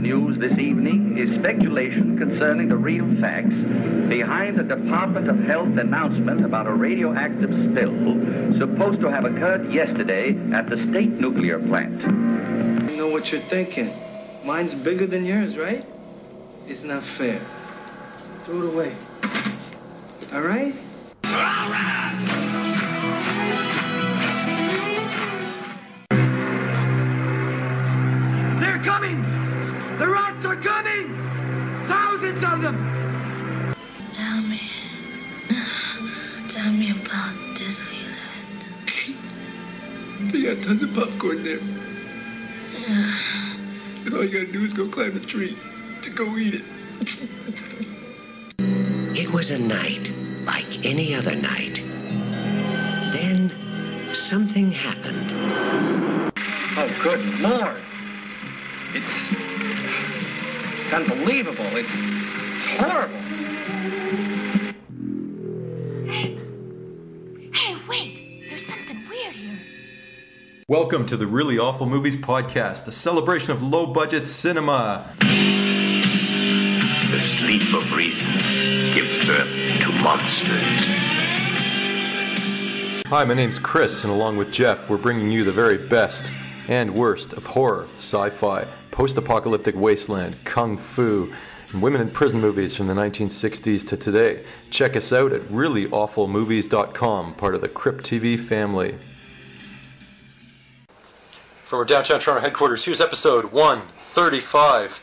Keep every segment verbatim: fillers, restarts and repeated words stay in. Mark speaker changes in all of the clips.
Speaker 1: news this evening is speculation concerning the real facts behind the Department of Health announcement about a radioactive spill supposed to have occurred yesterday at the state nuclear plant.
Speaker 2: I know what you're thinking. Mine's bigger than yours, right? It's not fair. Throw it away. All right? They're coming! The rats are coming! Thousands of them!
Speaker 3: Tell me. Tell me about Disneyland.
Speaker 2: They got tons of popcorn there.
Speaker 3: Yeah.
Speaker 2: And all you gotta do is go climb a tree to go eat it.
Speaker 4: It was a night like any other night. Then something happened.
Speaker 5: Oh, good Lord. It's... It's unbelievable. It's... It's horrible.
Speaker 3: Hey. Hey, wait. There's something weird here.
Speaker 6: Welcome to the Really Awful Movies Podcast, a celebration of low-budget cinema.
Speaker 7: The sleep of reason gives birth to monsters.
Speaker 6: Hi, my name's Chris, and along with Jeff, we're bringing you the very best and worst of horror, sci-fi, post-apocalyptic wasteland, kung fu, and women in prison movies from the nineteen sixties to today. Check us out at really awful movies dot com, part of the Crypt T V family. From our downtown Toronto headquarters, here's episode one thirty-five,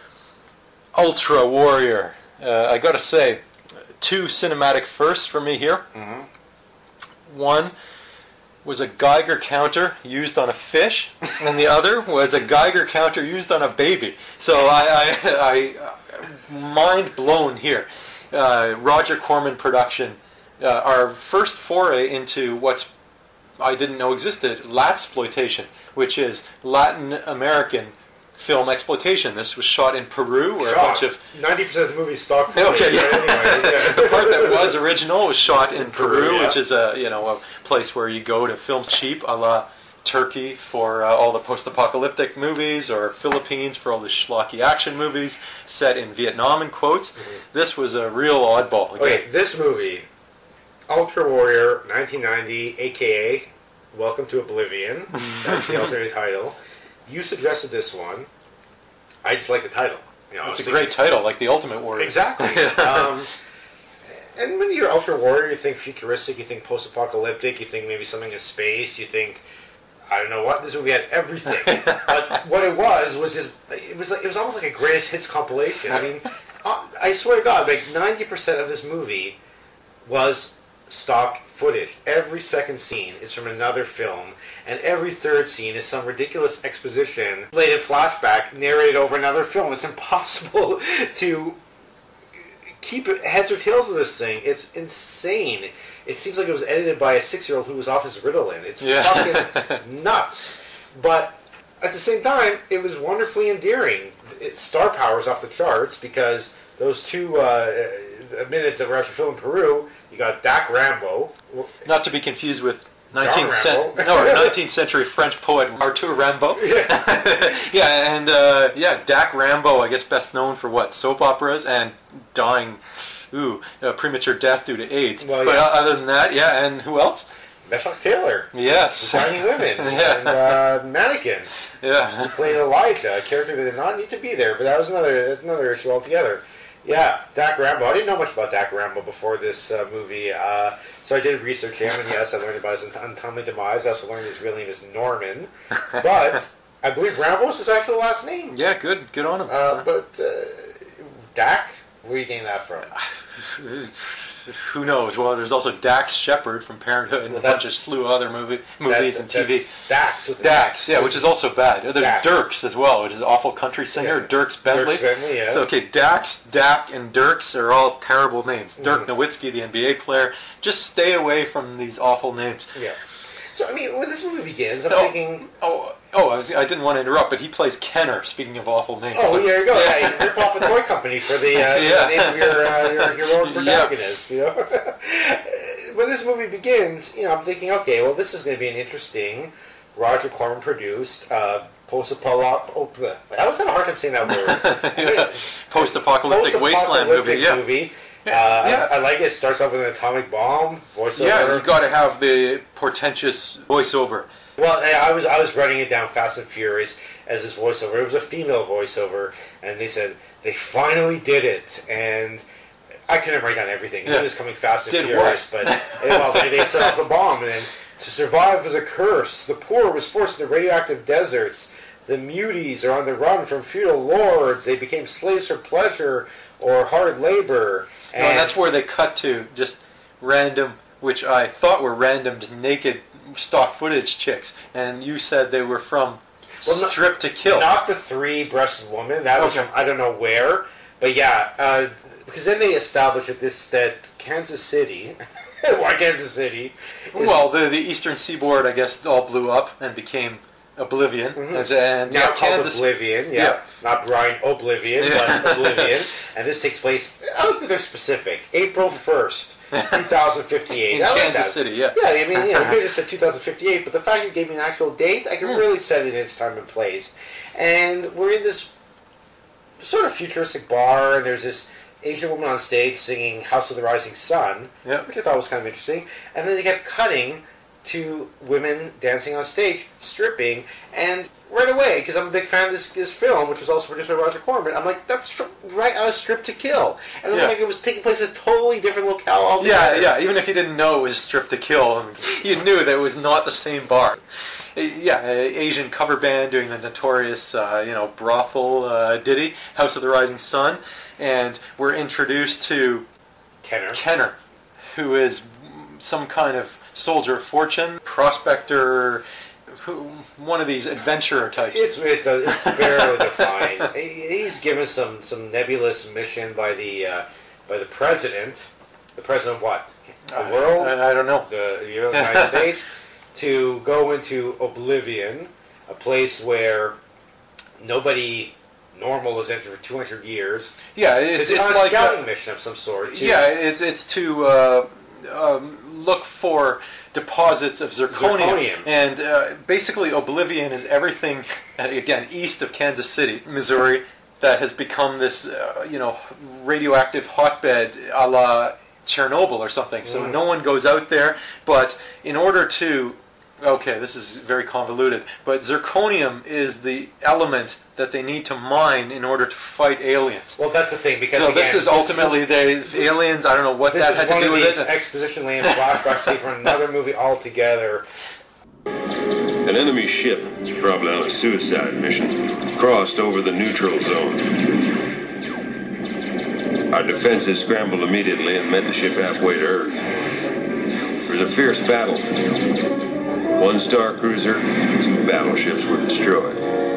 Speaker 6: Ultra Warrior. Uh, I gotta say, two cinematic firsts for me here. Mm-hmm. One was a Geiger counter used on a fish, and the other was a Geiger counter used on a baby. So I, I, I mind blown here. Uh, Roger Corman production, uh, our first foray into what's I didn't know existed, Latsploitation, which is Latin American film exploitation. This was shot in Peru, where
Speaker 8: shot.
Speaker 6: a bunch of
Speaker 8: ninety percent of the movie stock footage.
Speaker 6: Okay, yeah.
Speaker 8: Anyway, yeah.
Speaker 6: The part that was original was shot in, in Peru, Peru yeah. which is a you know a place where you go to film cheap, a la Turkey for uh, all the post-apocalyptic movies, or Philippines for all the schlocky action movies set in Vietnam in quotes. Mm-hmm. This was a real oddball. Again.
Speaker 8: Okay, this movie, Ultra Warrior, nineteen ninety, aka Welcome to Oblivion. That's the alternate title. You suggested this one. I just like the title. You know,
Speaker 6: it's a great title, like the Ultimate Warrior.
Speaker 8: Exactly. um, and when you're Ultra Warrior, you think futuristic, you think post-apocalyptic, you think maybe something in space, you think, I don't know what, this movie had everything. But what it was, was just, it was like, it was almost like a greatest hits compilation. I mean, I swear to God, like ninety percent of this movie was stock footage. Every second scene is from another film, and every third scene is some ridiculous exposition played in flashback, narrated over another film. It's impossible to keep heads or tails of this thing. It's insane. It seems like it was edited by a six-year-old who was off his Ritalin. It's yeah. fucking nuts. But at the same time, it was wonderfully endearing. It, star power's off the charts, because those two uh, minutes that were actually filmed in Peru, you got Dak Rambo.
Speaker 6: Not to be confused with nineteenth, cent- no, nineteenth century French poet Arthur Rimbaud. Yeah, yeah and uh, yeah, Dak Rambo, I guess best known for what? Soap operas and dying, ooh, uh, premature death due to AIDS. Well, but yeah. other than that, yeah, and who else?
Speaker 8: Meshach Taylor.
Speaker 6: Yes.
Speaker 8: Tiny Women. yeah. And uh, Mannequin.
Speaker 6: Yeah.
Speaker 8: He played Elijah, a character that did not need to be there, but that was another another issue altogether. Yeah, Dak Rambo. I didn't know much about Dak Rambo before this uh, movie, uh, so I did research him, and yes, I learned about his untimely demise. I also learned his real name is Norman, but I believe Rambo is his actual last name.
Speaker 6: Yeah, good, good on him.
Speaker 8: Uh, but uh, Dak, where are you getting that from?
Speaker 6: Who knows? Well, there's also Dax Shepard from Parenthood and well, that, a bunch of slew of other movie, movies
Speaker 8: that,
Speaker 6: and T V.
Speaker 8: Dax.
Speaker 6: With Dax, yeah, which is also bad. There's Dax. Dirks as well, which is an awful country singer, yeah. Dirks Bentley.
Speaker 8: Dirks Bentley, yeah.
Speaker 6: So, okay, Dax, Dak, and Dirks are all terrible names. Mm-hmm. Dirk Nowitzki, the N B A player. Just stay away from these awful names.
Speaker 8: Yeah. So, I mean, when this movie begins, I'm
Speaker 6: oh,
Speaker 8: thinking...
Speaker 6: Oh, oh I, was, I didn't want to interrupt, but he plays Kenner, speaking of awful names.
Speaker 8: Oh, like, there you go. Yeah. Yeah, rip off a toy company for the, uh, yeah. the name of your, uh, your, your own protagonist, yeah. you know? When this movie begins, you know, I'm thinking, okay, well, this is going to be an interesting Roger Corman produced. Uh, Post-apocalyptic. Oh, bleh. I always have a hard time saying that word.
Speaker 6: yeah. Post-apocalyptic wasteland movie. Yeah.
Speaker 8: movie.
Speaker 6: Yeah.
Speaker 8: Uh,
Speaker 6: yeah.
Speaker 8: I, I like it. It starts off with an atomic bomb voiceover.
Speaker 6: Yeah, you got to have the portentous voiceover.
Speaker 8: Well, I was I was running it down Fast and Furious as this voiceover. It was a female voiceover, and they said they finally did it. And I couldn't write down everything.
Speaker 6: Yeah.
Speaker 8: It was coming Fast and
Speaker 6: Did
Speaker 8: Furious,
Speaker 6: what?
Speaker 8: but well, they, they set off the bomb, and then to survive was a curse. The poor was forced into radioactive deserts. The muties are on the run from feudal lords. They became slaves for pleasure or hard labor.
Speaker 6: And no, that's where they cut to just random, which I thought were random, just naked stock footage chicks. And you said they were from
Speaker 8: well,
Speaker 6: Strip
Speaker 8: not,
Speaker 6: to Kill.
Speaker 8: Not the three-breasted woman. That was
Speaker 6: okay.
Speaker 8: from I don't know where. But yeah, uh, because then they established that this that Kansas City, why Kansas City?
Speaker 6: Well, the the Eastern Seaboard, I guess, all blew up and became Oblivion.
Speaker 8: Mm-hmm.
Speaker 6: And, and
Speaker 8: now
Speaker 6: yeah,
Speaker 8: called
Speaker 6: Kansas,
Speaker 8: Oblivion, yeah.
Speaker 6: yeah.
Speaker 8: Not Brian Oblivion,
Speaker 6: Yeah.
Speaker 8: but Oblivion. And this takes place, I don't think they're specific, April first, twenty fifty-eight.
Speaker 6: In
Speaker 8: I like
Speaker 6: Kansas
Speaker 8: that.
Speaker 6: City, yeah.
Speaker 8: Yeah, I mean, you know, you just said two thousand fifty-eight, but the fact you gave me an actual date, I can
Speaker 6: Mm.
Speaker 8: really set it in its time and place. And we're in this sort of futuristic bar, and there's this Asian woman on stage singing House of the Rising Sun,
Speaker 6: Yep.
Speaker 8: which I thought was kind of interesting. And then they kept cutting to women dancing on stage, stripping, and right away, because I'm a big fan of this, this film, which was also produced by Roger Corman, I'm like, that's tr- right out of Strip to Kill. And then
Speaker 6: Yeah.
Speaker 8: like it was taking place at a totally different locale
Speaker 6: Yeah,
Speaker 8: altogether.
Speaker 6: yeah. Even if you didn't know it was Strip to Kill, you knew that it was not the same bar. Uh, Yeah, a Asian cover band doing the notorious, uh, you know, brothel uh, ditty, House of the Rising Sun, and we're introduced to
Speaker 8: Kenner.
Speaker 6: Kenner, who is some kind of soldier of fortune, prospector, who, one of these adventurer types.
Speaker 8: It's it, uh, it's barely defined. He- He's given some, some nebulous mission by the uh, by the president. The president of what? The
Speaker 6: I-
Speaker 8: world?
Speaker 6: I, I don't know.
Speaker 8: The United States, to go into Oblivion, a place where nobody normal has entered for two hundred years.
Speaker 6: Yeah, it's,
Speaker 8: It's,
Speaker 6: it's
Speaker 8: on a
Speaker 6: like
Speaker 8: scouting
Speaker 6: a-
Speaker 8: mission of some sort. To,
Speaker 6: yeah, it's it's to uh, um, look for deposits of zirconium,
Speaker 8: Zirconium.
Speaker 6: and uh, basically Oblivion is everything again east of Kansas City, Missouri, that has become this uh, you know radioactive hotbed a la Chernobyl or something. So
Speaker 8: Mm.
Speaker 6: no one goes out there, but in order to okay, this is very convoluted, but zirconium is the element that they need to mine in order to fight aliens.
Speaker 8: Well, that's the thing, because
Speaker 6: So
Speaker 8: again,
Speaker 6: this is ultimately the aliens. I don't know what
Speaker 8: This
Speaker 6: that
Speaker 8: is
Speaker 6: had
Speaker 8: one
Speaker 6: to do
Speaker 8: of
Speaker 6: with
Speaker 8: these
Speaker 6: it.
Speaker 8: exposition land flashbacks see from another movie altogether.
Speaker 9: An enemy ship, probably on a suicide mission, crossed over the neutral zone. Our defenses scrambled immediately and met the ship halfway to Earth. There was a fierce battle. One star cruiser, two battleships were destroyed.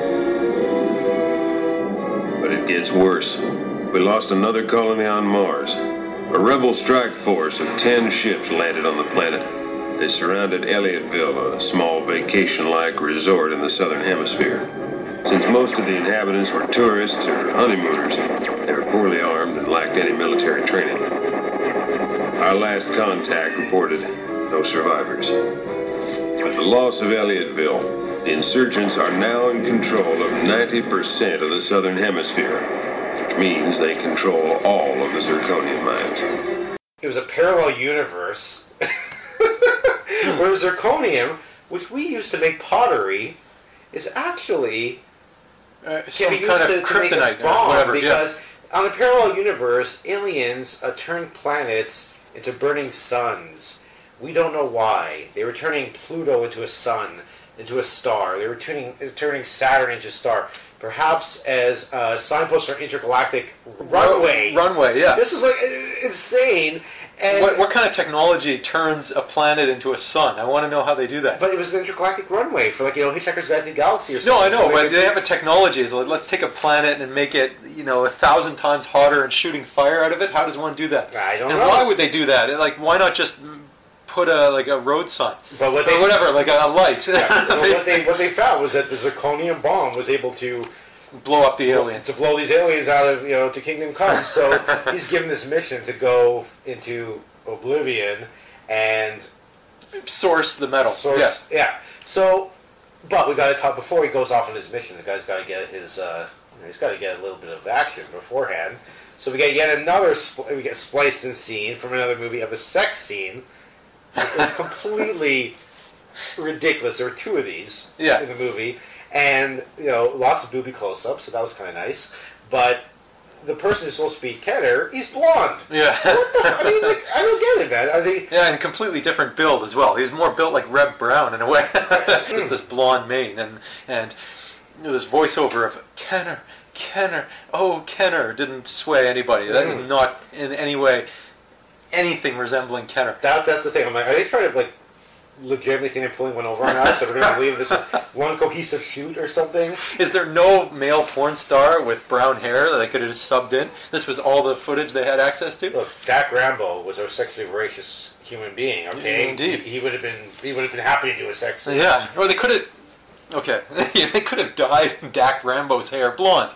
Speaker 9: But it gets worse. We lost another colony on Mars. A rebel strike force of ten ships landed on the planet. They surrounded Elliotville, a small vacation-like resort in the southern hemisphere. Since most of the inhabitants were tourists or honeymooners, they were poorly armed and lacked any military training. Our last contact reported no survivors. With the loss of Elliotville, the insurgents are now in control of ninety percent of the southern hemisphere, which means they control all of the zirconium mines.
Speaker 8: It was a parallel universe where zirconium, which we used to make pottery, is actually
Speaker 6: Uh,
Speaker 8: can
Speaker 6: some
Speaker 8: be used
Speaker 6: kind
Speaker 8: to,
Speaker 6: of
Speaker 8: to make a
Speaker 6: kryptonite, or
Speaker 8: bomb,
Speaker 6: whatever.
Speaker 8: because on a parallel universe, aliens uh, turned planets into burning suns. We don't know why. They were turning Pluto into a sun, into a star. They were turning turning Saturn into a star. Perhaps as uh, signposts for intergalactic runway.
Speaker 6: Ru- runway, yeah.
Speaker 8: This was like uh, insane. And
Speaker 6: What, what kind of technology turns a planet into a sun? I want to know how they do that.
Speaker 8: But it was an intergalactic runway for, like, you know, Hitchhiker's Guide to the Galaxy or
Speaker 6: no,
Speaker 8: something.
Speaker 6: I know,
Speaker 8: So
Speaker 6: but
Speaker 8: could-
Speaker 6: they have a technology. So let's take a planet and make it, you know, a thousand times hotter and shooting fire out of it. How does one do that?
Speaker 8: I don't
Speaker 6: and
Speaker 8: know.
Speaker 6: why would they do that? Like, why not just put a like a road sign
Speaker 8: But what
Speaker 6: or
Speaker 8: they,
Speaker 6: whatever, like a, a light,
Speaker 8: yeah, well, what they what they found was that the zirconium bomb was able to
Speaker 6: blow up the aliens.
Speaker 8: to blow these aliens out of, you know, to Kingdom Come. So he's given this mission to go into Oblivion and
Speaker 6: Source the metal.
Speaker 8: source. Yeah. So But we got to talk before he goes off on his mission. The guy's got to get his. Uh, he's got to get a little bit of action beforehand. So we get yet another. Spl- we get spliced in scene from another movie of a sex scene. It's completely ridiculous. There were two of these
Speaker 6: yeah.
Speaker 8: in the movie, and you know, lots of booby close-ups. So that was kind of nice. But the person who's supposed to be Kenner, he's blonde.
Speaker 6: Yeah.
Speaker 8: What the f- I mean, like, I don't get it, man. I think.
Speaker 6: Yeah, and completely different build as well. He's more built like Reb Brown in a way. Just this blonde mane and and you know, this voiceover of Kenner, Kenner, oh Kenner didn't sway anybody. That is not in any way anything resembling Kenner.
Speaker 8: That that's the thing. I'm like, are they trying to like legitimately think they're pulling one over on us? So we're going to believe this is one cohesive shoot or something?
Speaker 6: Is there no male porn star with brown hair that they could have just subbed in? This was all the footage they had access to?
Speaker 8: Look, Dak Rambo was a sexually voracious human being, okay?
Speaker 6: Indeed.
Speaker 8: He, he would have been he would have been happy to do a sex scene.
Speaker 6: Yeah. Or they could have... Okay. They could have dyed Dak Rambo's hair blonde.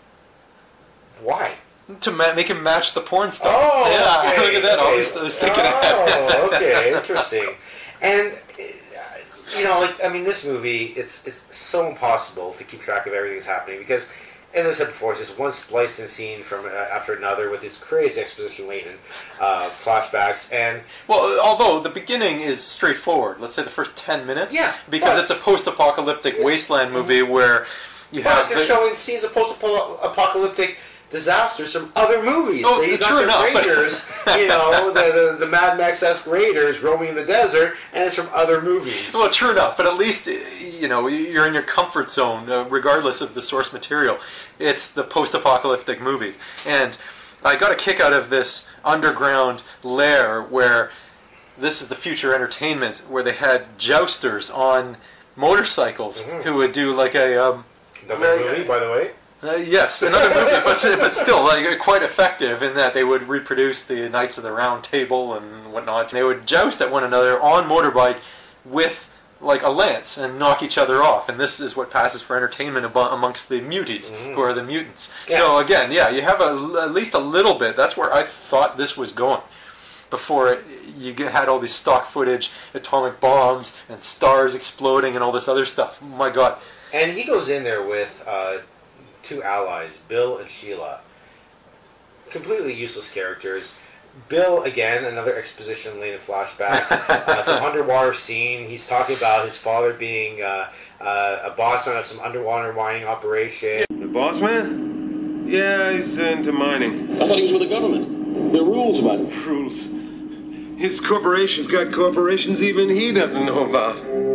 Speaker 8: Why?
Speaker 6: To ma- make him match the porn star.
Speaker 8: Oh,
Speaker 6: yeah.
Speaker 8: okay,
Speaker 6: Look at that.
Speaker 8: okay.
Speaker 6: I was, I was thinking
Speaker 8: Oh,
Speaker 6: ahead.
Speaker 8: okay. Interesting. And, you know, like, I mean, this movie, it's it's so impossible to keep track of everything that's happening because, as I said before, it's just one spliced in scene from uh, after another with these crazy exposition-laden uh, flashbacks. And
Speaker 6: Well, although the beginning is straightforward, let's say the first ten minutes,
Speaker 8: Yeah,
Speaker 6: because
Speaker 8: but-
Speaker 6: it's a post-apocalyptic wasteland movie where you
Speaker 8: but
Speaker 6: have...
Speaker 8: they're
Speaker 6: the-
Speaker 8: showing scenes of post-apocalyptic disasters from other movies.
Speaker 6: Oh,
Speaker 8: so you got
Speaker 6: true
Speaker 8: the
Speaker 6: enough, but-
Speaker 8: raiders, you know, the, the, the Mad Max-esque raiders roaming in the desert, and it's from other movies.
Speaker 6: Well, true enough, but at least, you know, you're in your comfort zone, uh, regardless of the source material. It's the post-apocalyptic movie. And I got a kick out of this underground lair where this is the future entertainment, where they had jousters on motorcycles
Speaker 8: Mhm.
Speaker 6: who would do like a... Um,
Speaker 8: Another movie, by the way.
Speaker 6: Uh, yes, another movie, but but still, like quite effective in that they would reproduce the Knights of the Round Table and whatnot. They would joust at one another on motorbike with like a lance and knock each other off. And this is what passes for entertainment abo- amongst the muties,
Speaker 8: Mm.
Speaker 6: who are the mutants.
Speaker 8: Yeah.
Speaker 6: So again, yeah, you have a, at least a little bit. That's where I thought this was going. Before it, you get- had all these stock footage, atomic bombs, and stars exploding, and all this other stuff. My God.
Speaker 8: And he goes in there with uh, two allies, Bill and Sheila. Completely useless characters. Bill, again, another exposition-laden flashback. uh, some underwater scene. He's talking about his father being uh, uh, a boss man of some underwater mining operation.
Speaker 9: The boss man? Yeah, he's into mining.
Speaker 10: I thought he was with the government. There are rules about it.
Speaker 9: Rules. His corporation's got corporations even he doesn't know about.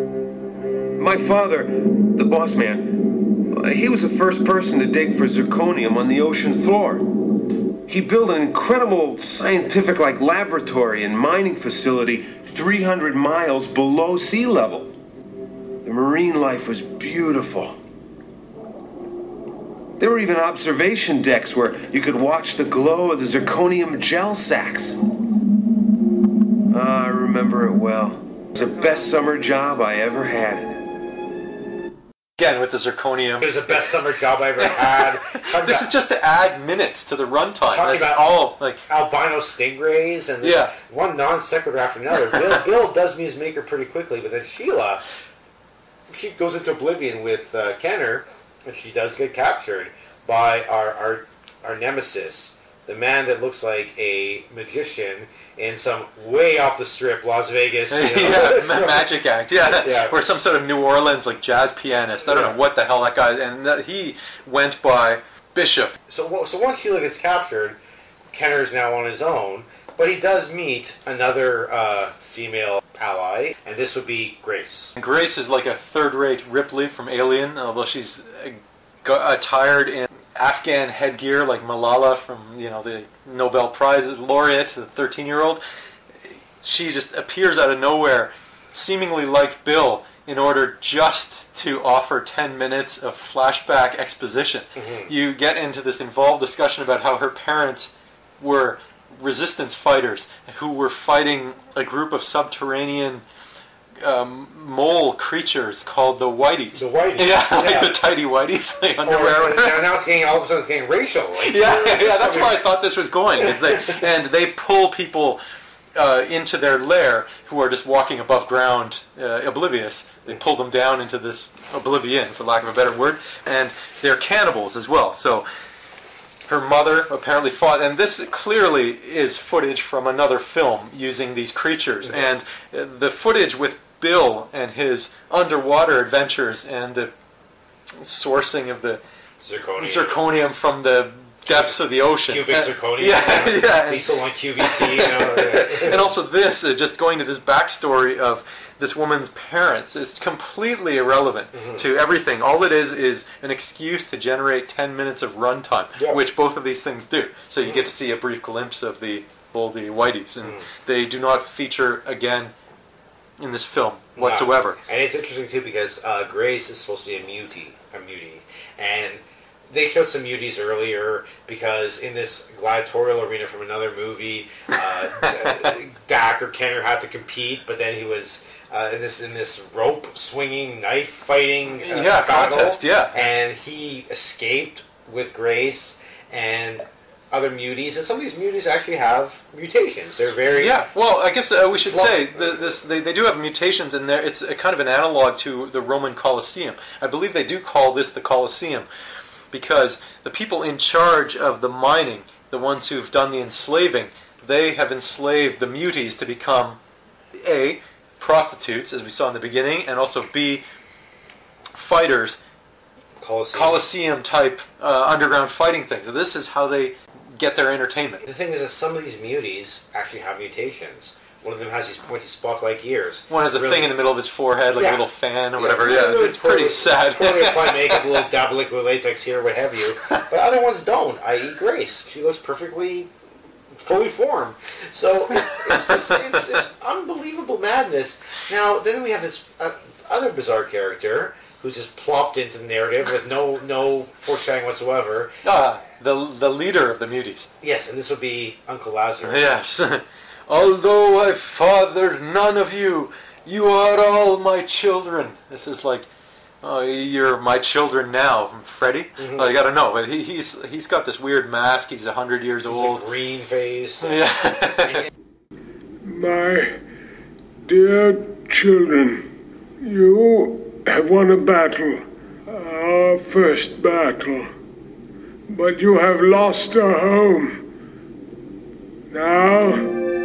Speaker 9: My father, the boss man, uh, he was the first person to dig for zirconium on the ocean floor. He built an incredible scientific-like laboratory and mining facility three hundred miles below sea level. The marine life was beautiful. There were even observation decks where you could watch the glow of the zirconium gel sacks. Ah, I remember it well. It was the best summer job I ever had.
Speaker 6: Again, with the zirconium.
Speaker 8: It was the best summer job I ever had.
Speaker 6: This is just to add minutes to the runtime.
Speaker 8: Talking
Speaker 6: That's
Speaker 8: about
Speaker 6: all. Like
Speaker 8: albino stingrays and this
Speaker 6: Yeah.
Speaker 8: one non sequitur after another. Bill, Bill does Muse Maker pretty quickly, but then Sheila, she goes into oblivion with uh, Kenner, and she does get captured by our, our our nemesis, the man that looks like a magician in some way off the strip Las Vegas. You know?
Speaker 6: yeah, ma- magic act. Yeah.
Speaker 8: Yeah.
Speaker 6: Or some sort of New Orleans like jazz pianist. I don't
Speaker 8: Yeah.
Speaker 6: know what the hell that guy. And that, he went by Bishop.
Speaker 8: So, so once Sheila gets captured, Kenner is now on his own, but he does meet another uh, female ally, and this would be Grace.
Speaker 6: Grace is like a third-rate Ripley from Alien, although she's uh, go- attired in Afghan headgear like Malala from, you know, the Nobel Prize laureate, the thirteen-year-old. She just appears out of nowhere, seemingly like Bill, in order just to offer ten minutes of flashback exposition.
Speaker 8: Mm-hmm.
Speaker 6: You get into this involved discussion about how her parents were resistance fighters who were fighting a group of subterranean um, mole creatures called the Whiteys.
Speaker 8: The Whiteys.
Speaker 6: Yeah, like
Speaker 8: Yeah.
Speaker 6: the tidy Whiteys, the
Speaker 8: Or,
Speaker 6: underwear.
Speaker 8: now, now it's getting all of a sudden it's getting racial. Like,
Speaker 6: Yeah,
Speaker 8: it's
Speaker 6: yeah,
Speaker 8: just
Speaker 6: that's
Speaker 8: something-
Speaker 6: where I thought this was going. Is they and they pull people uh, into their lair who are just walking above ground, uh, oblivious. They pull them down into this oblivion, for lack of a better word, and they're cannibals as well. So her mother apparently fought, and this clearly is footage from another film using these creatures. Mm-hmm. And uh, the footage with Bill and his underwater adventures and the sourcing of the
Speaker 8: zirconium,
Speaker 6: zirconium from the depths of the ocean.
Speaker 8: Cubic zirconium.
Speaker 6: Yeah, yeah. yeah.
Speaker 8: Diesel on Q V C. You know, yeah.
Speaker 6: And also this, uh, just going to this backstory of this woman's parents is completely irrelevant mm-hmm. to everything. All it is is an excuse to generate ten minutes of runtime, yep. which both of these things do. So you mm-hmm. get to see a brief glimpse of the, well, the Whiteys, and mm. they do not feature again in this film whatsoever.
Speaker 8: No. And it's interesting too because uh, Grace is supposed to be a mutie, a mutie, and they showed some muties earlier because in this gladiatorial arena from another movie, uh, Dak or Kenner had to compete, but then he was uh, in this in this rope swinging, knife fighting uh,
Speaker 6: yeah,
Speaker 8: battle,
Speaker 6: contest, yeah,
Speaker 8: and he escaped with Grace and other muties, and some of these muties actually have mutations. They're very
Speaker 6: yeah. Well, I guess uh, we should
Speaker 8: slow.
Speaker 6: say the, this they, they do have mutations in there. It's a kind of an analog to the Roman Colosseum. I believe they do call this the Colosseum because the people in charge of the mining, the ones who've done the enslaving, they have enslaved the muties to become A, prostitutes, as we saw in the beginning, and also B, fighters,
Speaker 8: Colosseum,
Speaker 6: Colosseum type uh, underground fighting things. So this is how they get their entertainment.
Speaker 8: The thing is that some of these muties actually have mutations. One of them has these pointy Spock-like ears.
Speaker 6: One has a
Speaker 8: really,
Speaker 6: thing in the middle of his forehead, like
Speaker 8: yeah.
Speaker 6: a little fan or whatever.
Speaker 8: Yeah,
Speaker 6: Yeah,
Speaker 8: really
Speaker 6: it's, it's pretty sad.
Speaker 8: Poorly applied makeup, a little dab of liquid latex here, what have you. But other ones don't, that is. Grace. She looks perfectly fully formed. So it's, it's, just, it's, it's unbelievable madness. Now, then we have this uh, other bizarre character who's just plopped into the narrative with no no foreshadowing whatsoever.
Speaker 6: Ah, the the leader of the muties.
Speaker 8: Yes, and this would be Uncle Lazarus.
Speaker 6: Yes. Although I fathered none of you, you are all my children. This is like, oh, you're my children now, from Freddy. Mm-hmm. Well, you gotta know, but he, he's he's got this weird mask. He's a hundred years
Speaker 8: he's
Speaker 6: old.
Speaker 8: A green face.
Speaker 6: Yeah.
Speaker 11: My dear children, you have won a battle, our first battle, but you have lost a home. Now,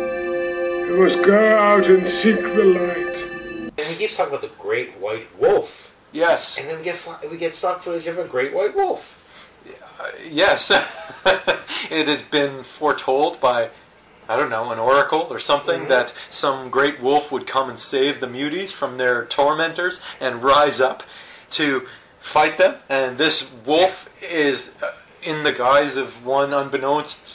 Speaker 11: you must go out and seek the light.
Speaker 8: And he keeps talking about the great white wolf.
Speaker 6: Yes.
Speaker 8: And then we get we get stock footage of a great white wolf.
Speaker 6: Uh, yes. It has been foretold by, I don't know, an oracle or something, mm-hmm. that some great wolf would come and save the muties from their tormentors and rise up to fight them. And this wolf is uh, in the guise of one unbeknownst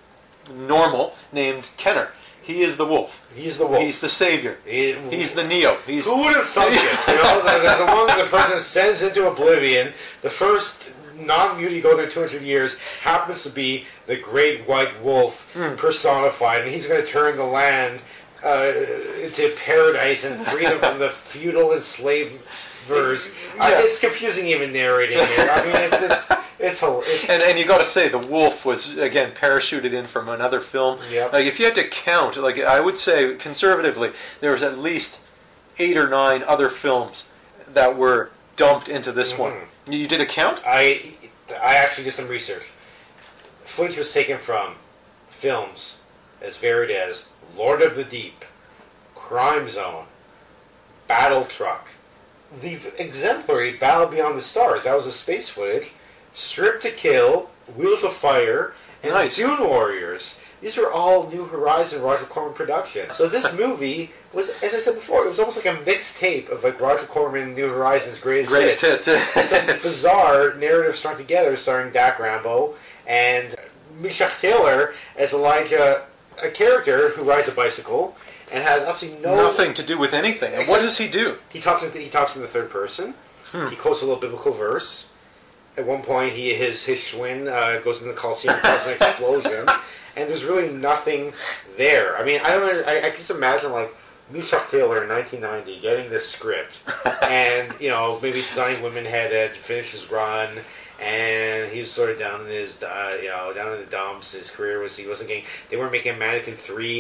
Speaker 6: normal named Kenner. He is the wolf.
Speaker 8: He's the wolf.
Speaker 6: He's the savior.
Speaker 8: He,
Speaker 6: He's the Neo. He's
Speaker 8: who would have thunk it? You know, the, the, the one that the person sends into oblivion, the first non-mutie go there two hundred years, happens to be the great white wolf mm. personified, and he's going to turn the land uh, into paradise and free them from the feudal enslavers. Yeah. Uh, it's confusing even narrating it. I mean, it's... it's It's, it's
Speaker 6: and and you got to say the wolf was again parachuted in from another film.
Speaker 8: Yep.
Speaker 6: Like if you had to count, like I would say conservatively, there was at least eight or nine other films that were dumped into this mm-hmm. one. You did a count?
Speaker 8: I I actually did some research. Footage was taken from films as varied as Lord of the Deep, Crime Zone, Battle Truck, the exemplary Battle Beyond the Stars. That was the space footage. Strip to Kill, Wheels of Fire, and
Speaker 6: nice.
Speaker 8: Dune Warriors. These were all New Horizon Roger Corman productions. So this movie was, as I said before, it was almost like a mixtape of like Roger Corman, New Horizons greatest,
Speaker 6: greatest hits.
Speaker 8: hits. Some bizarre narrative strung together, starring Dak Rambo and Meshach Taylor as Elijah, a character who rides a bicycle and has absolutely no
Speaker 6: nothing to do with anything. And what does he do?
Speaker 8: He talks in he talks in the third person. Hmm. He quotes a little biblical verse. At one point, he his his Schwinn uh, goes in the Coliseum, causes an explosion, and there's really nothing there. I mean, I don't. I, I can just imagine like Meshach Taylor in nineteen ninety getting this script, and you know maybe Designing Women had to finish his run, and he was sort of down in his uh, you know down in the dumps. His career was he wasn't getting. They weren't making Mannequin three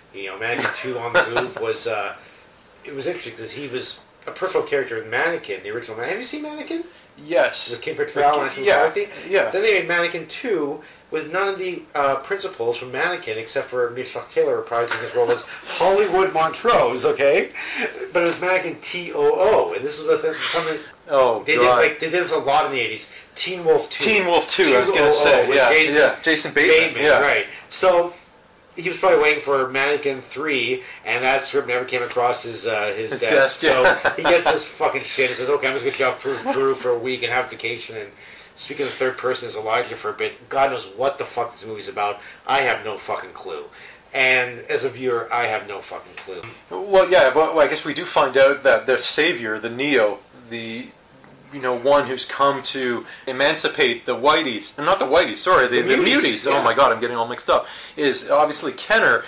Speaker 8: You know, Mannequin two on the Move was, uh, it was interesting because he was a peripheral character in Mannequin, the original Mannequin. Have you seen Mannequin?
Speaker 6: Yes.
Speaker 8: With Kim Cattrall and
Speaker 6: yeah,
Speaker 8: McCarthy?
Speaker 6: yeah.
Speaker 8: Then they made Mannequin two with none of the uh, principals from Mannequin except for Chuck Taylor reprising his role as Hollywood Montrose, okay? But it was Mannequin T O O, and this is what something...
Speaker 6: Oh,
Speaker 8: they
Speaker 6: God.
Speaker 8: did, like, they did this a lot in the eighties. Teen Wolf two.
Speaker 6: Teen Wolf two, I was going to say. Yeah,
Speaker 8: Jason,
Speaker 6: yeah. Jason Bateman.
Speaker 8: Bateman,
Speaker 6: yeah.
Speaker 8: right. So... he was probably waiting for Mannequin three, and that script never came across his uh, his,
Speaker 6: His
Speaker 8: desk.
Speaker 6: desk, yeah.
Speaker 8: So he gets this fucking shit and says, okay, I'm just going to go to Peru for a week and have vacation. And speaking of the third person as Elijah for a bit, God knows what the fuck this movie's about. I have no fucking clue. And as a viewer, I have no fucking clue.
Speaker 6: Well, yeah, but well, I guess we do find out that their savior, the Neo, the... you know, one who's come to emancipate the Whiteys, not the Whiteys, sorry, the, the,
Speaker 8: the
Speaker 6: Muties.
Speaker 8: Muties,
Speaker 6: Oh
Speaker 8: yeah.
Speaker 6: my God, I'm getting all mixed up. Is obviously Kenner,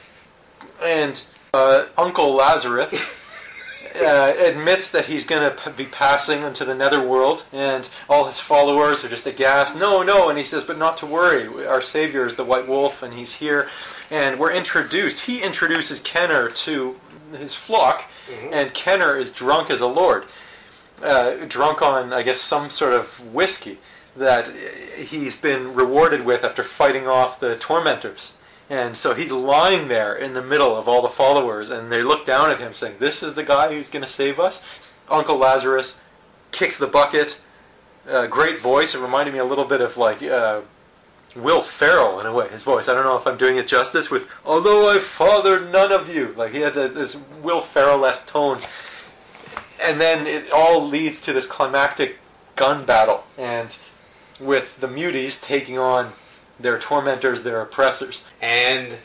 Speaker 6: and uh, Uncle Lazarus uh, admits that he's going to p- be passing into the netherworld, and all his followers are just aghast. No, no, and he says, but not to worry. Our savior is the White Wolf, and he's here, and we're introduced. He introduces Kenner to his flock,
Speaker 8: Mm-hmm.
Speaker 6: and Kenner is drunk as a lord. Uh, drunk on, I guess, some sort of whiskey that he's been rewarded with after fighting off the tormentors. And so he's lying there in the middle of all the followers, and they look down at him saying, this is the guy who's going to save us? Uncle Lazarus kicks the bucket. Uh, great voice. It reminded me a little bit of, like, uh, Will Ferrell, in a way, his voice. I don't know if I'm doing it justice with, although I fathered none of you. Like, he had the, this Will Ferrell-esque tone. And then it all leads to this climactic gun battle, and with the Muties taking on their tormentors, their oppressors.
Speaker 8: And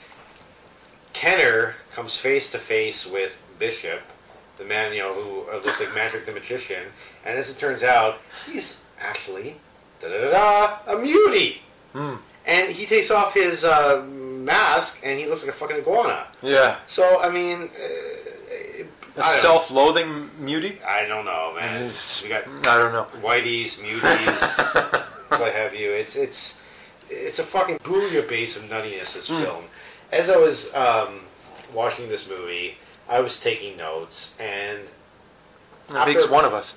Speaker 8: Kenner comes face to face with Bishop, the man, you know, who uh, looks like Magic the Magician, and as it turns out, he's actually da da da da a mutie.
Speaker 6: Mm.
Speaker 8: And he takes off his uh, mask, and he looks like a fucking iguana.
Speaker 6: Yeah.
Speaker 8: So I mean. Uh,
Speaker 6: A self-loathing mutie?
Speaker 8: I don't know, man.
Speaker 6: It's,
Speaker 8: we got
Speaker 6: I don't know.
Speaker 8: Whiteys, muties, what have you. It's it's it's a fucking bouillabaisse of nuttiness, this
Speaker 6: Mm.
Speaker 8: film. As I was um, watching this movie, I was taking notes, and
Speaker 6: That makes one of us.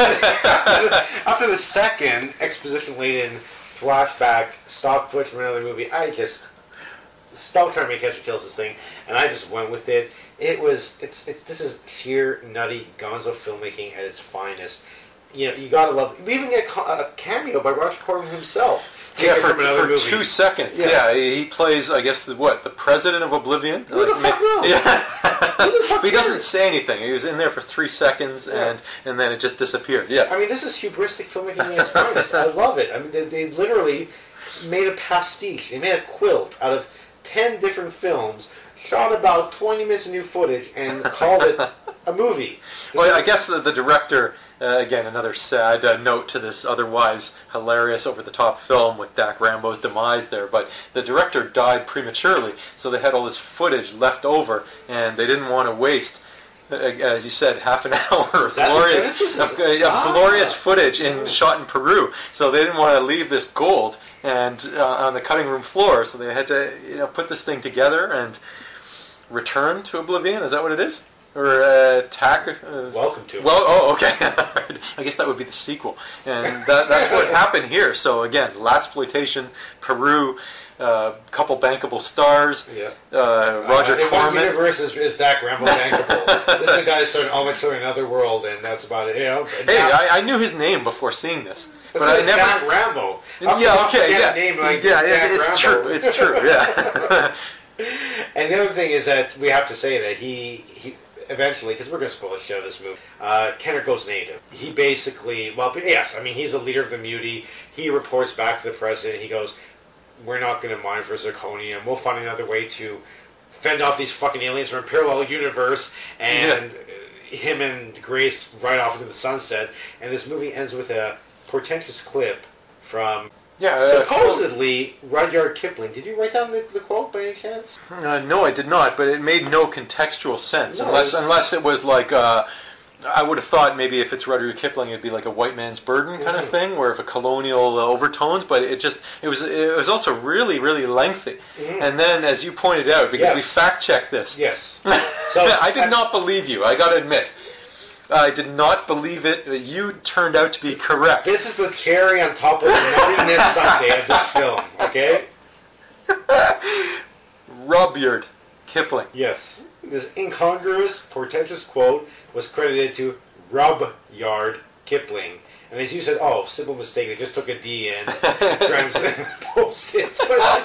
Speaker 8: after the second exposition-laden flashback stock footage from another movie, I just stopped trying to make heads or tails of this thing, and I just went with it. It was, it's, it's, this is sheer nutty gonzo filmmaking at its finest. You know, you gotta love, we even get a cameo by Roger Corman himself.
Speaker 6: Yeah, for,
Speaker 8: from another
Speaker 6: for
Speaker 8: movie.
Speaker 6: two seconds.
Speaker 8: Yeah.
Speaker 6: Yeah. he plays, I guess, the, what, the president of Oblivion?
Speaker 8: Who the fuck knows?
Speaker 6: Yeah.
Speaker 8: Who the fuck
Speaker 6: But he doesn't
Speaker 8: cares?
Speaker 6: say anything. He was in there for three seconds,
Speaker 8: Yeah.
Speaker 6: and, and then it just disappeared. Yeah.
Speaker 8: I mean, this is hubristic filmmaking at its finest. I love it. I mean, they, they literally made a pastiche. They made a quilt out of ten different films, shot about twenty minutes of new footage, and called it a movie.
Speaker 6: Well, I guess the, the director, uh, again, another sad uh, note to this otherwise hilarious, over-the-top film with Dak Rambo's demise there, but the director died prematurely, so they had all this footage left over, and they didn't want to waste, uh, as you said, half an hour of
Speaker 8: that the
Speaker 6: glorious,
Speaker 8: genesis?
Speaker 6: of, of
Speaker 8: Ah.
Speaker 6: glorious footage in shot in Peru, so they didn't want to leave this gold and uh, on the cutting room floor, so they had to, you know, put this thing together and return to Oblivion. Is that what it is? Or uh, attack? Uh,
Speaker 8: Welcome to it.
Speaker 6: Well, oh, okay. I guess that would be the sequel, and that, that's what happened here. So again, Latsploitation, Peru, a uh, couple bankable stars.
Speaker 8: Yeah.
Speaker 6: Uh, Roger
Speaker 8: uh, in one
Speaker 6: Corman.
Speaker 8: universe is, is Dak Rambo bankable. This is the guy that started All My Children in Another World, and that's about it. You know.
Speaker 6: Hey,
Speaker 8: now,
Speaker 6: I, I knew his name before seeing this, but
Speaker 8: but
Speaker 6: I
Speaker 8: it's
Speaker 6: never.
Speaker 8: Dak Rambo. How
Speaker 6: Yeah,
Speaker 8: come I
Speaker 6: okay,
Speaker 8: forget
Speaker 6: yeah,
Speaker 8: a name like
Speaker 6: yeah,
Speaker 8: Dak
Speaker 6: it, it's
Speaker 8: Rambo?
Speaker 6: true. It's true. Yeah.
Speaker 8: And the other thing is that we have to say that he, he eventually, because we're going to spoil the show this movie, uh, Kenner goes native. He basically, well, yes, I mean, he's a leader of the Mutie. He reports back to the president. He goes, we're not going to mine for zirconium. We'll find another way to fend off these fucking aliens from a parallel universe. And yeah. him and Grace ride off into the sunset. And this movie ends with a portentous clip from...
Speaker 6: Yeah, uh,
Speaker 8: supposedly Rudyard Kipling. Did you write down the, the quote by any chance?
Speaker 6: Uh, no, I did not. But it made no contextual sense
Speaker 8: No,
Speaker 6: unless
Speaker 8: it was-
Speaker 6: unless it was like uh, I would have thought maybe if it's Rudyard Kipling, it'd be like a white man's burden kind of thing, where of a colonial uh, overtones. But it just it was it was also really really lengthy. Mm. And then, as you pointed out, because yes. we fact checked this,
Speaker 8: yes, so
Speaker 6: I did not believe you. I got to admit, I did not believe it. You turned out to be correct.
Speaker 8: This is the cherry on top of the nuttiness Sunday of this film. Okay,
Speaker 6: Rudyard Kipling.
Speaker 8: Yes. This incongruous, portentous quote was credited to Rudyard Kipling. And as you said, oh, simple mistake, they just took a D and transposed it.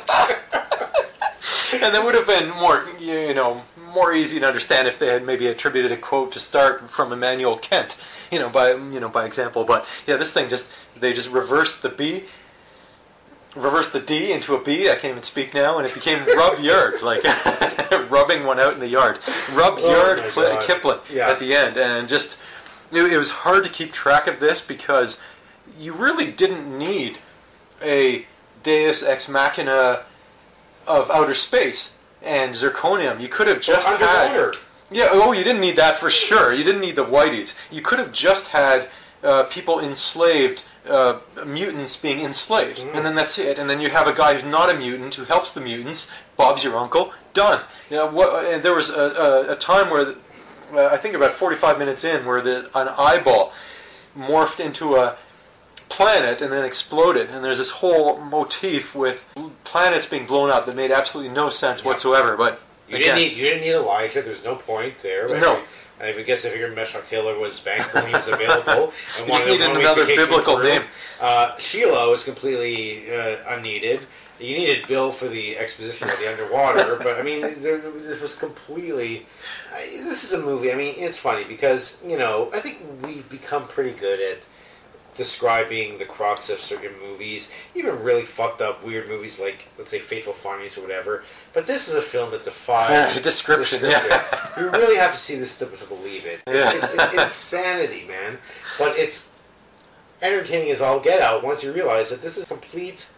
Speaker 6: And that would have been more, you know, more easy to understand if they had maybe attributed a quote to start from Immanuel Kant, you know, by you know by example. But yeah, this thing just they just reversed the B. Reverse the D into a B. I can't even speak now, and it became Rudyard, like rubbing one out in the yard. Rudyard oh Kipling yeah. at the end, and just it, it was hard to keep track of this because you really didn't need a Deus Ex Machina of outer space and zirconium. You could have just
Speaker 8: well,
Speaker 6: had
Speaker 8: underwater.
Speaker 6: yeah. Oh, you didn't need that for sure. You didn't need the whiteys. You could have just had uh, people enslaved. Uh, mutants being enslaved, mm. and then that's it. And then you have a guy who's not a mutant who helps the mutants. Bob's your uncle. Done. You know, what, and there was a, a, a time where, the, uh, I think about forty-five minutes in, where the, an eyeball morphed into a planet and then exploded. And there's this whole motif with planets being blown up that made absolutely no sense yeah. whatsoever. But
Speaker 8: you
Speaker 6: again,
Speaker 8: didn't need you didn't need Elijah. There's no point there. But
Speaker 6: no.
Speaker 8: I guess if your Meshach Taylor was banked when he was available, and
Speaker 6: you just needed another biblical name.
Speaker 8: Uh, Sheila was completely uh, unneeded. You needed Bill for the exposition of the underwater, but I mean, there, it, was, it was completely. I, this is a movie. I mean, it's funny because you know I think we've become pretty good at describing the crux of certain movies, even really fucked up weird movies like, let's say, Fateful Findings or whatever. But this is a film that defies
Speaker 6: uh, description. description. Yeah.
Speaker 8: You really have to see this to, to believe it. It's, yeah. it's, it's insanity, man. But it's entertaining as all get out once you realize that this is complete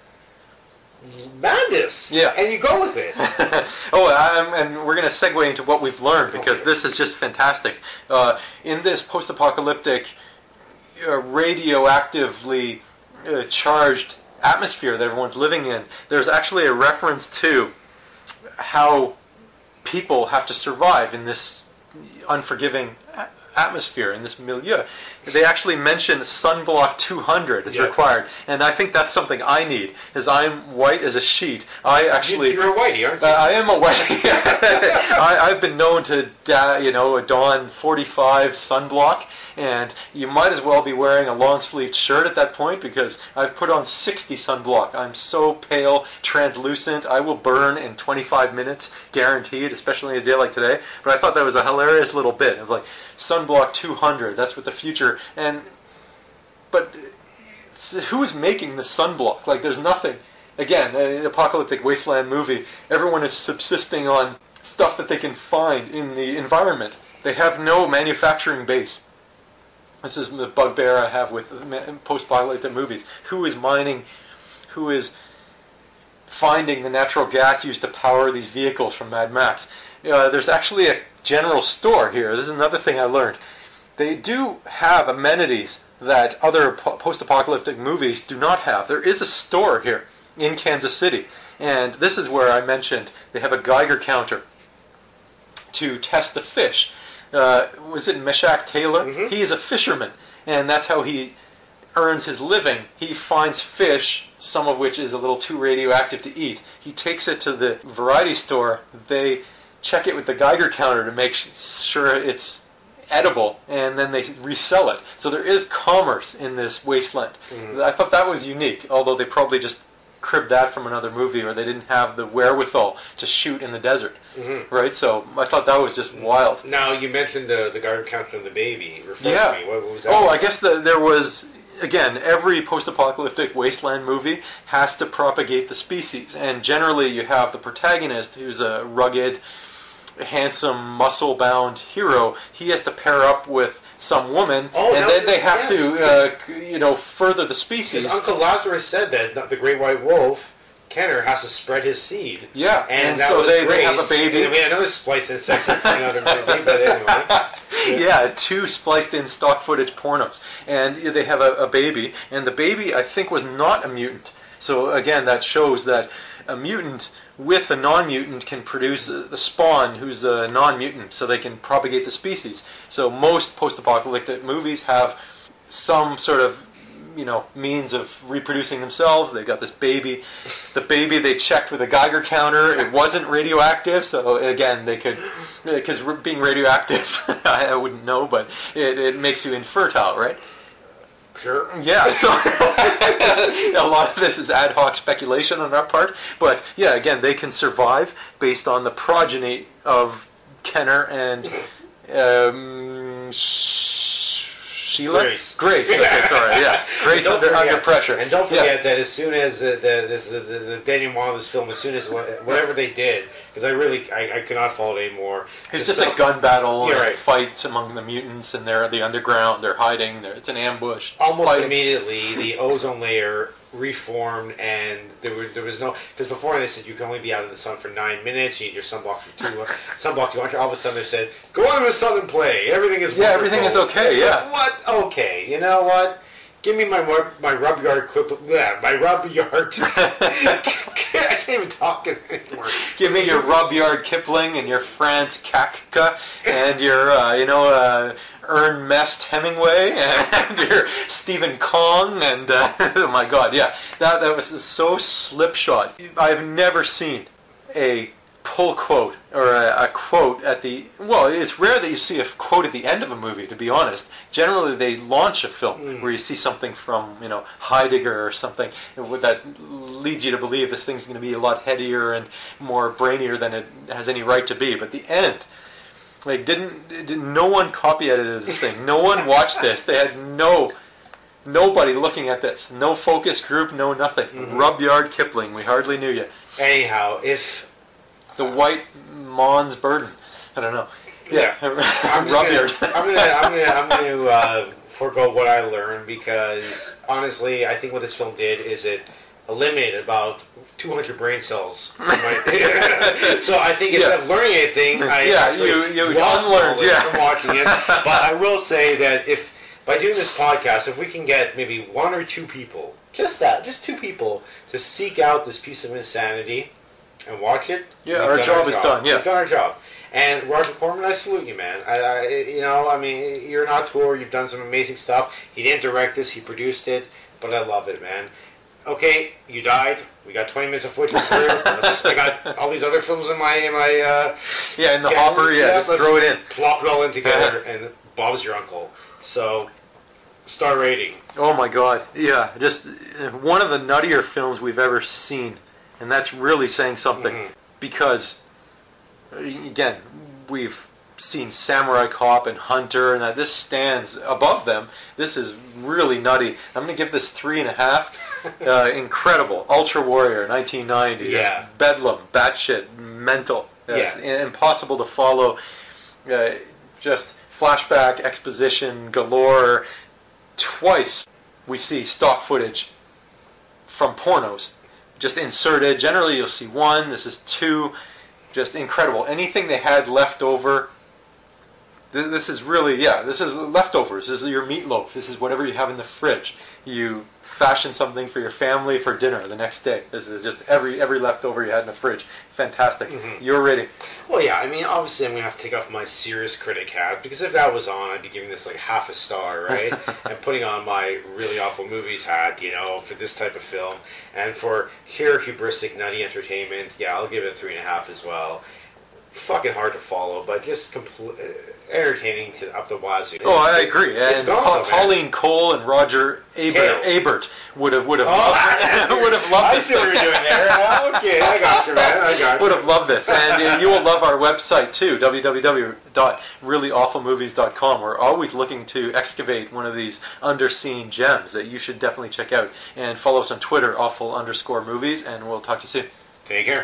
Speaker 8: madness.
Speaker 6: Yeah.
Speaker 8: And you go with it.
Speaker 6: oh, um, and we're going to segue into what we've learned because okay. this is just fantastic. Uh, in this post-apocalyptic, uh, radioactively uh, charged atmosphere that everyone's living in, there's actually a reference to how people have to survive in this unforgiving atmosphere, in this milieu. They actually mention sunblock two hundred is yeah. required, and I think that's something I need, as I'm white as a sheet. I actually...
Speaker 8: You're a whitey, aren't you?
Speaker 6: Uh, I am a whitey. I, I've been known to, da, you know, don forty-five sunblock, and you might as well be wearing a long-sleeved shirt at that point, because I've put on sixty sunblock. I'm so pale, translucent, I will burn in twenty-five minutes, guaranteed, especially in a day like today. But I thought that was a hilarious little bit of like, sunblock two hundred, that's what the future, and, but who's making the sunblock? Like, there's nothing. Again, an apocalyptic wasteland movie, everyone is subsisting on stuff that they can find in the environment. They have no manufacturing base. This is the bugbear I have with post-apocalyptic movies. Who is mining? Who is finding the natural gas used to power these vehicles from Mad Max? Uh, there's actually a general store here. This is another thing I learned. They do have amenities that other po- post-apocalyptic movies do not have. There is a store here in Kansas City, and this is where I mentioned they have a Geiger counter to test the fish. Uh, was it Meshach Taylor? Mm-hmm. He is a fisherman, and that's how he earns his living. He finds fish, some of which is a little too radioactive to eat. He takes it to the variety store. They check it with the Geiger counter to make sure it's edible, and then they resell it. So there is commerce in this wasteland. Mm-hmm. I thought that was unique, although they probably just cribbed that from another movie, or they didn't have the wherewithal to shoot in the desert. Mm-hmm. Right? So I thought that was just wild.
Speaker 8: Now, you mentioned the, the Geiger counter and the baby. Refresh
Speaker 6: yeah.
Speaker 8: me. What, what was that?
Speaker 6: Oh, I guess the, there was... Again, every post-apocalyptic wasteland movie has to propagate the species. And generally you have the protagonist, who's a rugged, handsome, muscle-bound hero. He has to pair up with some woman,
Speaker 8: oh,
Speaker 6: and then they have
Speaker 8: yes,
Speaker 6: to, uh, you know, further the species.
Speaker 8: His Uncle Lazarus said that the Great White Wolf Kenner has to spread his seed.
Speaker 6: Yeah,
Speaker 8: and,
Speaker 6: and
Speaker 8: that
Speaker 6: so
Speaker 8: was
Speaker 6: they, they
Speaker 8: Grace.
Speaker 6: have a baby.
Speaker 8: And we had another splice in sex thing out of movie, but anyway.
Speaker 6: Yeah. yeah, two spliced in stock footage pornos. And they have a, a baby, and the baby, I think, was not a mutant. So again, that shows that a mutant with a non-mutant can produce the spawn who's a non-mutant, so they can propagate the species. So most post-apocalyptic movies have some sort of, you know, means of reproducing themselves. They got this baby. The baby they checked with a Geiger counter. It wasn't radioactive, so again, they could, because being radioactive, I wouldn't know, but it, it makes you infertile, right?
Speaker 8: Sure.
Speaker 6: Yeah, so a lot of this is ad hoc speculation on our part, but yeah, again, they can survive based on the progeny of Kenner and um, Sheila?
Speaker 8: Grace.
Speaker 6: Grace, okay, sorry, yeah. Grace under,
Speaker 8: forget,
Speaker 6: under pressure.
Speaker 8: And don't forget
Speaker 6: yeah.
Speaker 8: that as soon as the, the, this, the, the, the Daniel Wallace film, as soon as whatever they did, because I really, I, I cannot follow it anymore.
Speaker 6: It's just
Speaker 8: so,
Speaker 6: a gun battle
Speaker 8: yeah,
Speaker 6: and
Speaker 8: right.
Speaker 6: fights among the mutants, and they're the underground, they're hiding, they're, it's an ambush.
Speaker 8: Almost
Speaker 6: fighting.
Speaker 8: immediately, the ozone layer reformed, and there was there was no, because before they said you can only be out in the sun for nine minutes. You need your sunblock for two, uh, sunblock two hundred. All of a sudden they said, "Go out in the sun and play. Everything is
Speaker 6: yeah,
Speaker 8: wonderful."
Speaker 6: everything is okay."
Speaker 8: It's
Speaker 6: yeah,
Speaker 8: like, what? Okay, you know what? Give me my my rub yard clip. Yeah, my rub yard. I can't even talk anymore.
Speaker 6: Give me your Rudyard Kipling and your Franz Kafka and your uh, you know uh, Ernest Hemingway and your Stephen Kong and uh, oh my God, yeah, that that was so slipshod. I've never seen a pull quote or a, a quote at the well. It's rare that you see a quote at the end of a movie. To be honest, generally they launch a film mm. where you see something from you know Heidegger or something that leads you to believe this thing's going to be a lot headier and more brainier than it has any right to be. But the end. Like didn't, didn't no one copy edited this thing. No one watched this. They had no nobody looking at this. No focus group. No nothing. Mm-hmm. Rudyard Kipling. We hardly knew you.
Speaker 8: Anyhow, if
Speaker 6: the white Mons burden. I don't know. Yeah,
Speaker 8: yeah. I'm Rudyard. Gonna, I'm gonna I'm gonna I'm gonna uh, forego what I learned because honestly, I think what this film did is it eliminated about two hundred brain cells. So I think instead yeah. of learning anything, I
Speaker 6: yeah, you, you
Speaker 8: lost
Speaker 6: unlearned yeah.
Speaker 8: from watching it. But I will say that if by doing this podcast, if we can get maybe one or two people, just that, just two people, to seek out this piece of insanity and watch it,
Speaker 6: yeah, our job, our job is done. Yeah,
Speaker 8: we've done our job. And Roger Corman, I salute you, man. I, I, you know, I mean, you're an auteur. You've done some amazing stuff. He didn't direct this; he produced it, but I love it, man. Okay, you died. We got twenty minutes of footage here. I got all these other films in my in my uh,
Speaker 6: yeah in the camera. hopper. Yeah, yeah just throw it in,
Speaker 8: plop it all in together, and Bob's your uncle. So, star rating.
Speaker 6: Oh my God! Yeah, just one of the nuttier films we've ever seen, and that's really saying something mm-hmm. because again, we've seen Samurai Cop and Hunter, and that this stands above them. This is really nutty. I'm going to give this three and a half. Uh, incredible. Ultra Warrior, nineteen ninety.
Speaker 8: Yeah.
Speaker 6: Bedlam, batshit, mental. Uh,
Speaker 8: yeah.
Speaker 6: It's impossible to follow. Uh, just flashback, exposition galore. Twice we see stock footage from pornos just inserted. Generally you'll see one. This is two. Just incredible. Anything they had left over. Th- this is really, yeah, this is leftovers. This is your meatloaf. This is whatever you have in the fridge. You fashion something for your family for dinner the next day. This is just every every leftover you had in the fridge. Fantastic. Mm-hmm. Your rating?
Speaker 8: Well, yeah, I mean, obviously I'm going to have to take off my serious critic hat, because if that was on, I'd be giving this like half a star, right? And putting on my really awful movies hat, you know, for this type of film. And for here, hubristic, nutty entertainment, yeah, I'll give it a three and a half as well. Fucking hard to follow, but just compl- entertaining to up the wazoo.
Speaker 6: Oh, I agree.
Speaker 8: It's
Speaker 6: and
Speaker 8: gone,
Speaker 6: pa-
Speaker 8: though,
Speaker 6: Pauline Cole and Roger Ebert, Ebert would have would have
Speaker 8: oh,
Speaker 6: loved, would have loved
Speaker 8: I
Speaker 6: this.
Speaker 8: see what you're doing there. Okay, I got you, man. I got you.
Speaker 6: Would have loved this, and uh, you will love our website too. w w w dot really awful movies dot com. We're always looking to excavate one of these underseen gems that you should definitely check out. And follow us on Twitter, awful underscore movies, and we'll talk to you soon.
Speaker 8: Take care.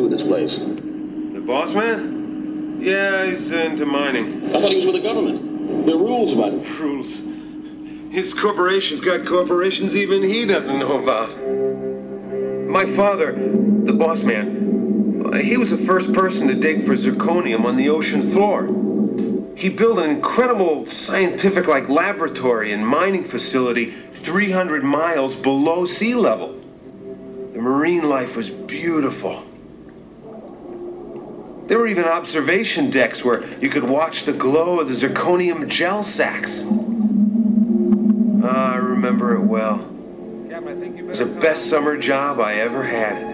Speaker 10: with this place?
Speaker 9: The boss man? Yeah, he's into mining.
Speaker 10: I thought he was with the government. There are rules about it.
Speaker 9: Rules? His corporation's got corporations even he doesn't know about. My father, the boss man, he was the first person to dig for zirconium on the ocean floor. He built an incredible scientific-like laboratory and mining facility three hundred miles below sea level. The marine life was beautiful. There were even observation decks where you could watch the glow of the zirconium gel sacks. Ah, I remember it well. It was the best summer job I ever had.